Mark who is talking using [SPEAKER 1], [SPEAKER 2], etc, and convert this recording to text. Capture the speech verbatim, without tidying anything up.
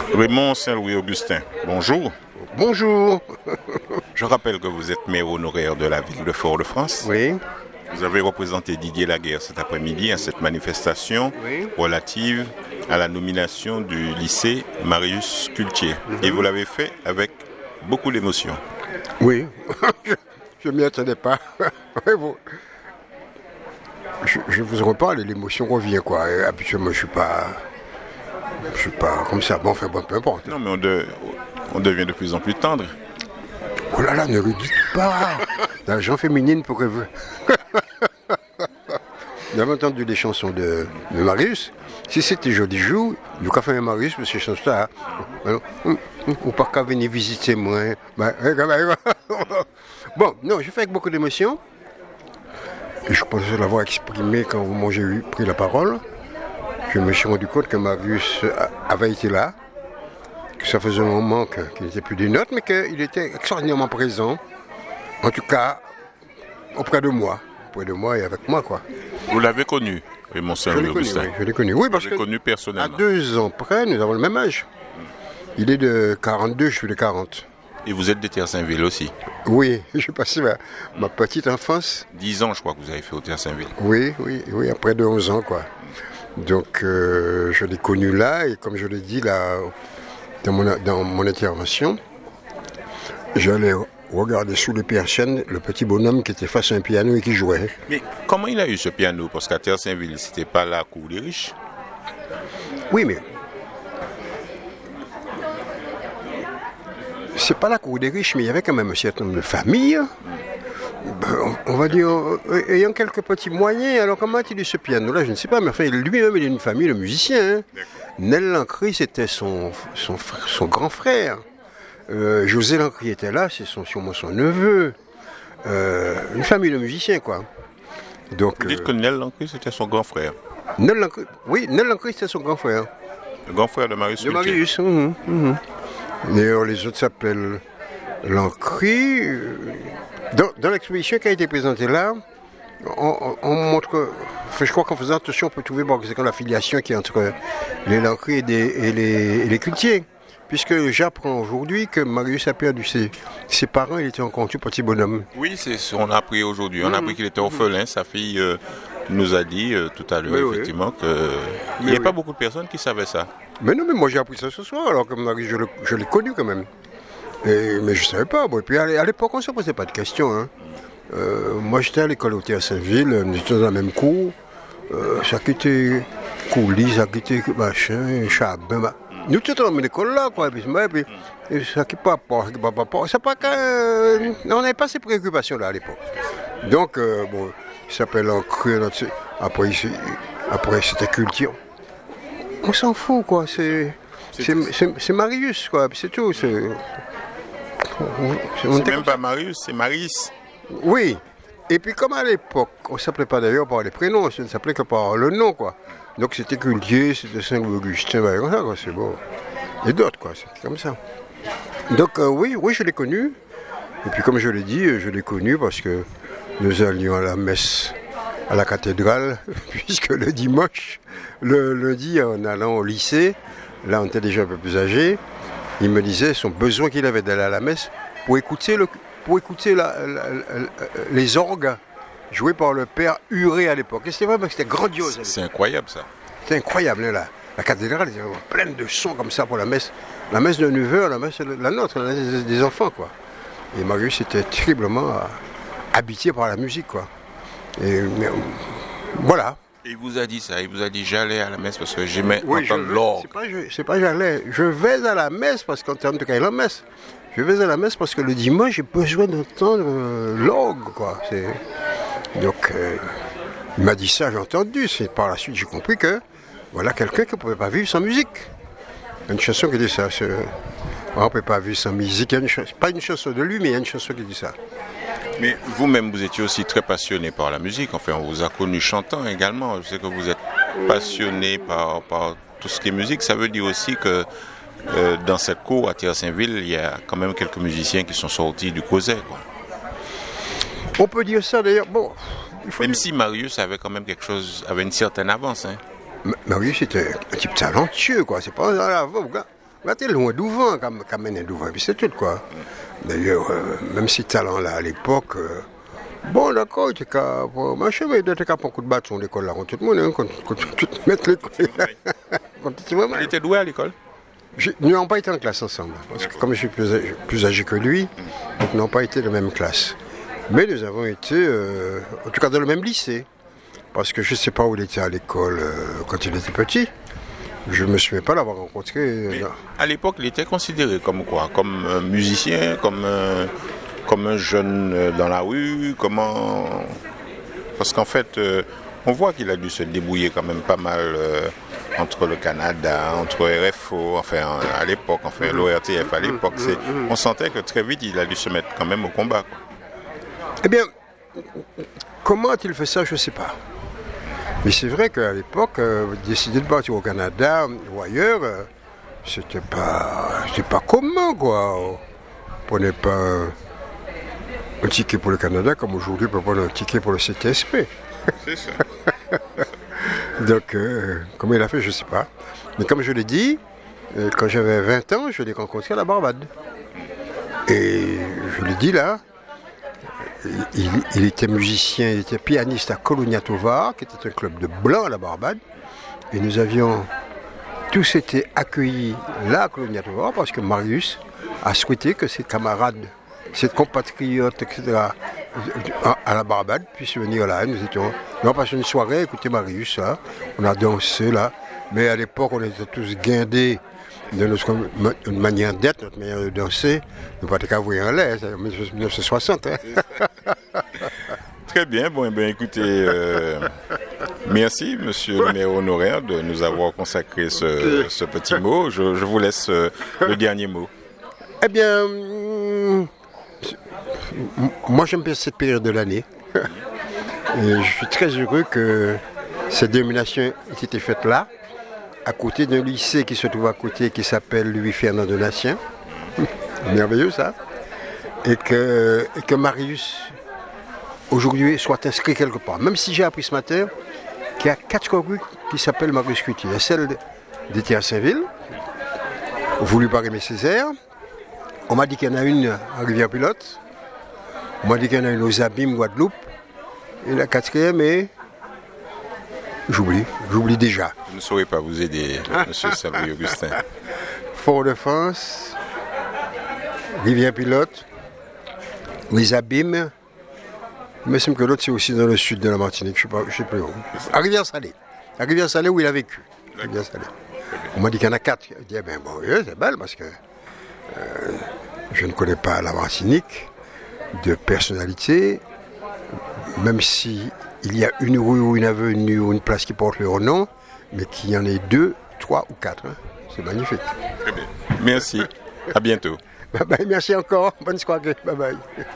[SPEAKER 1] Raymond Saint-Louis-Augustin, bonjour.
[SPEAKER 2] Bonjour.
[SPEAKER 1] Je rappelle que vous êtes maire honoraire de la ville de Fort-de-France.
[SPEAKER 2] Oui.
[SPEAKER 1] Vous avez représenté Didier Laguerre cet après-midi à cette manifestation
[SPEAKER 2] Oui.
[SPEAKER 1] relative à la nomination du lycée Marius Cultier. Mm-hmm. Et vous l'avez fait avec beaucoup d'émotion.
[SPEAKER 2] Oui, je ne m'y attendais pas. je, je vous en reparle et l'émotion revient, quoi. Et habituellement, je ne suis pas... Je suis pas comme ça. Bon, enfin, bon, peu importe.
[SPEAKER 1] Non, mais on, de, on devient de plus en plus tendre.
[SPEAKER 2] Oh là là, ne le dites pas. La gent féminine pourrait... Vous avez entendu les chansons de, de Marius. Si c'était Joli Jour, du café de Marius, mais ces chansons-là, ou pas qu'à venir visiter moi. Bon, non, je fais avec beaucoup d'émotion. Et je pense l'avoir exprimé quand moi j'ai eu pris la parole. Je me suis rendu compte que Marius avait été là, que ça faisait un moment qu'il n'était plus des notes, mais qu'il était extraordinairement présent, en tout cas auprès de moi, auprès de moi et avec moi, quoi.
[SPEAKER 1] Vous l'avez connu, Raymond Saint-Louis-Augustin?
[SPEAKER 2] Oui, je l'ai connu, oui, parce
[SPEAKER 1] que connu personnellement.
[SPEAKER 2] À deux ans près, nous avons le même âge. Il est de quarante-deux, je suis de quarante.
[SPEAKER 1] Et vous êtes de Terre-Saint-Ville aussi?
[SPEAKER 2] Oui, j'ai passé ma, ma petite enfance.
[SPEAKER 1] dix ans, je crois, que vous avez fait au Terre-Saint-Ville.
[SPEAKER 2] Oui, oui, oui, après de onze ans, quoi. Donc, euh, je l'ai connu là, et comme je l'ai dit là, dans mon, dans mon intervention, j'allais regarder sous les persiennes le petit bonhomme qui était face à un piano et qui jouait.
[SPEAKER 1] Mais comment il a eu ce piano? Parce qu'à Terre-Saint-Ville, c'était pas la cour des riches.
[SPEAKER 2] Oui, mais c'est pas la cour des riches, mais il y avait quand même un certain nombre de familles. Ben, on va dire, ayant quelques petits moyens, alors comment a-t-il eu ce piano-là? Je ne sais pas, mais enfin, lui-même, il est une famille de musiciens. Hein. Nel Lancry, c'était son, son, son grand frère. Euh, José Lancry était là, c'est son, sûrement son neveu. Euh, une famille de musiciens, quoi. Donc,
[SPEAKER 1] vous dites
[SPEAKER 2] euh,
[SPEAKER 1] que Nel Lancry, c'était son grand frère?
[SPEAKER 2] Nel Lancry, oui, Nel Lancry, c'était son grand frère.
[SPEAKER 1] Le grand frère de Marius
[SPEAKER 2] De
[SPEAKER 1] Cultier.
[SPEAKER 2] Marius, mmh, mmh. D'ailleurs, les autres s'appellent Lancry. Dans, dans l'exposition qui a été présentée là, on, on, on montre, enfin, je crois qu'en faisant attention, on peut trouver bon, c'est comme la filiation qui est entre les Lancry et, des, et, les, et les Cultiers. Puisque j'apprends aujourd'hui que Marius a perdu ses, ses parents, il était encore un tout petit bonhomme.
[SPEAKER 1] Oui, c'est ce qu'on a appris aujourd'hui. On mmh. a appris qu'il était orphelin. Sa fille euh, nous a dit euh, tout à l'heure, oui, effectivement, oui. qu'il n'y a oui. pas beaucoup de personnes qui savaient ça.
[SPEAKER 2] Mais non, mais moi j'ai appris ça ce soir, alors que Marius, je, le, je l'ai connu quand même. Et, mais je ne savais pas. Bon. Et puis à l'époque, on ne se posait pas de questions. Hein. Euh, moi, j'étais à l'école au Terre-Saint-Ville, nous étions dans la même cour. Euh, ça quittait coulis, ça quittait machin, charbon. Bah. Nous étions dans la même école là, quoi. Et puis, et puis et ça qui pas pas, pas, pas. C'est pas que, euh, on n'avait pas ces préoccupations-là à l'époque. Donc, euh, bon, il s'appelle Lancry. Après, après c'était Cultier. On s'en fout, quoi. C'est, c'est, c'est, c'est Marius, quoi. C'est tout. C'est,
[SPEAKER 1] C'est, c'est même pas Marius, c'est Maris.
[SPEAKER 2] Oui. Et puis comme à l'époque, on ne s'appelait pas d'ailleurs par les prénoms, on ne s'appelait que par le nom, quoi. Donc c'était Cultier, c'était Saint-Augustin, ben, comme ça, quoi, c'est beau. Et d'autres, quoi, c'est comme ça. Donc euh, oui, oui, je l'ai connu. Et puis comme je l'ai dit, je l'ai connu parce que nous allions à la messe à la cathédrale, puisque le dimanche, le lundi, en allant au lycée, là on était déjà un peu plus âgé, il me disait son besoin qu'il avait d'aller à la messe pour écouter, le, pour écouter la, la, la, la, les orgues joués par le père Huré à l'époque. Et c'était vrai, c'était grandiose.
[SPEAKER 1] C'est, c'est incroyable ça.
[SPEAKER 2] C'est incroyable, là. La cathédrale était pleine de sons comme ça pour la messe. La messe de neuf heures, la messe la nôtre, la messe des enfants, quoi. Et Marius était terriblement habité par la musique, quoi. Et mais, voilà.
[SPEAKER 1] Il vous a dit ça, il vous a dit j'allais à la messe parce que j'aimais
[SPEAKER 2] oui,
[SPEAKER 1] entendre
[SPEAKER 2] je,
[SPEAKER 1] l'orgue.
[SPEAKER 2] C'est pas, je, c'est pas j'allais, je vais à la messe parce qu'en termes de cas, il y a la messe. Je vais à la messe parce que le dimanche, j'ai besoin d'entendre euh, l'orgue, quoi. C'est... Donc, euh, il m'a dit ça, j'ai entendu. C'est par la suite, j'ai compris que voilà quelqu'un qui ne pouvait pas vivre sans musique. Il y a une chanson qui dit ça. C'est... On ne peut pas vivre sans musique. Il y a une ch... Pas une chanson de lui, mais il y a une chanson qui dit ça.
[SPEAKER 1] Mais vous-même, vous étiez aussi très passionné par la musique. Enfin, on vous a connu chantant également. Je sais que vous êtes passionné par, par tout ce qui est musique. Ça veut dire aussi que euh, dans cette cour à Terre-Saint-Ville, il y a quand même quelques musiciens qui sont sortis du Causet, quoi.
[SPEAKER 2] On peut dire ça d'ailleurs. Bon,
[SPEAKER 1] il faut même dire... si Marius avait quand même quelque chose, avait une certaine avance. Hein.
[SPEAKER 2] Marius était un type talentueux, quoi. C'est pas là, bah, t'es loin d'ouvant, comme Kamenen d'ouvant, et puis c'est tout, quoi. D'ailleurs, euh, même si talent-là, à l'époque, euh, bon, d'accord, tu as moi, je vais être capable de coup de bâton à l'école, là, contre tout le monde, hein, contre, contre, contre tout mettre l'école.
[SPEAKER 1] Il était doué à l'école?
[SPEAKER 2] Je, nous n'avons pas été en classe ensemble, parce que comme je suis plus âgé, plus âgé que lui, donc nous n'avons pas été de la même classe. Mais nous avons été, euh, en tout cas, dans le même lycée. Parce que je ne sais pas où il était à l'école euh, quand il était petit. Je ne me souviens pas l'avoir rencontré. Euh,
[SPEAKER 1] à l'époque, il était considéré comme quoi? Comme un musicien, comme un, comme un jeune euh, dans la rue, comment... Parce qu'en fait, euh, on voit qu'il a dû se débrouiller quand même pas mal euh, entre le Canada, entre R F O, enfin à l'époque, enfin mm-hmm. l'O R T F à l'époque. Mm-hmm. On sentait que très vite, il a dû se mettre quand même au combat, quoi.
[SPEAKER 2] Eh bien, comment a-t-il fait ça, je ne sais pas. Mais c'est vrai qu'à l'époque, euh, décider de partir au Canada ou ailleurs, euh, c'était pas, c'était pas commun, quoi. On prenait pas un, un ticket pour le Canada comme aujourd'hui on peut prendre un ticket pour le C T S P.
[SPEAKER 1] C'est ça.
[SPEAKER 2] Donc, euh, comment il a fait, je ne sais pas. Mais comme je l'ai dit, euh, quand j'avais vingt ans, je l'ai rencontré à la Barbade. Et je l'ai dit là, Il, il était musicien, il était pianiste à Colonia Tovar, qui était un club de blancs à la Barbade. Et nous avions tous été accueillis là à Colonia Tovar parce que Marius a souhaité que ses camarades, ses compatriotes, et cetera, à la Barbade puissent venir là. Nous étions, nous avons passé une soirée, écouter Marius, là. On a dansé là. Mais à l'époque, on était tous guindés de notre manière d'être, notre manière de danser. Nous ne pouvons pas voir en l'air, c'est en dix-neuf cent soixante. Hein.
[SPEAKER 1] Très bien, bon, eh bien écoutez, euh, merci monsieur le maire honoraire de nous avoir consacré ce, ce petit mot. Je, je vous laisse euh, le dernier mot.
[SPEAKER 2] Eh bien, mm, moi j'aime bien cette période de l'année. Et je suis très heureux que cette dénomination ait été faite là, à côté d'un lycée qui se trouve à côté, qui s'appelle Louis-Fernand Donatien. Merveilleux ça. Et que, et que Marius, aujourd'hui, soit inscrit quelque part. Même si j'ai appris ce matin qu'il y a quatre rues qui s'appellent Marius Cloutier. Il y a celle d'été à Saint-Ville, voulue par Aimé Césaire. On m'a dit qu'il y en a une à Rivière-Pilote. On m'a dit qu'il y en a une aux Abîmes, Guadeloupe. Et la quatrième est... J'oublie, j'oublie déjà.
[SPEAKER 1] Je ne saurais pas vous aider, monsieur Sabri-Augustin.
[SPEAKER 2] Fort-de-France, Rivière-Pilote, les Abîmes. Il me semble que l'autre c'est aussi dans le sud de la Martinique, je ne sais plus où. À Rivière-Salée. À Rivière-Salée où il a vécu. Rivière-Salée. On m'a dit qu'il y en a quatre. Je dis, eh bien, bon, oui, c'est belle parce que euh, je ne connais pas la Martinique de personnalité, même si il y a une rue ou une avenue ou une place qui porte leur nom, mais qu'il y en ait deux, trois ou quatre. Hein. C'est magnifique.
[SPEAKER 1] Très bien. Merci. À bientôt.
[SPEAKER 2] Bye bye, merci encore. Bonne soirée. Bye bye.